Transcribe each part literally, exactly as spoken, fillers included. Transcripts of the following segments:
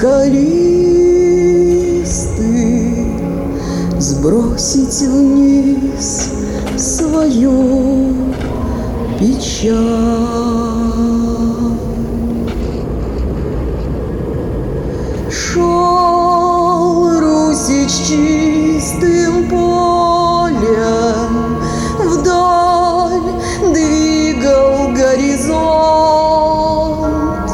скалистый, сбросить вниз свою печаль. Шел Русич чистым полем, вдаль двигал горизонт,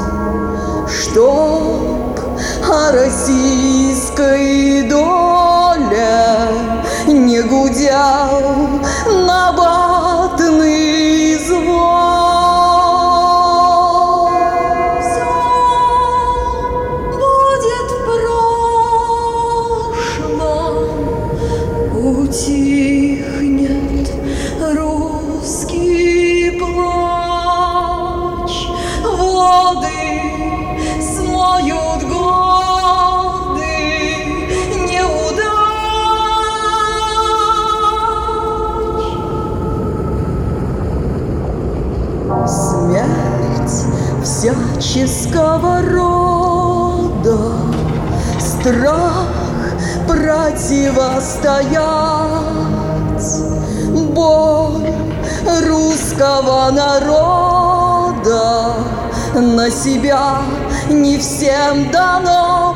чтоб о российской доле не гудел набатный звон. Все будет в прошлом, утихнет русский плач, воды смоют годы неудач. Смерть всяческого рода, страх противостоять, боль русского народа на себя не всем дано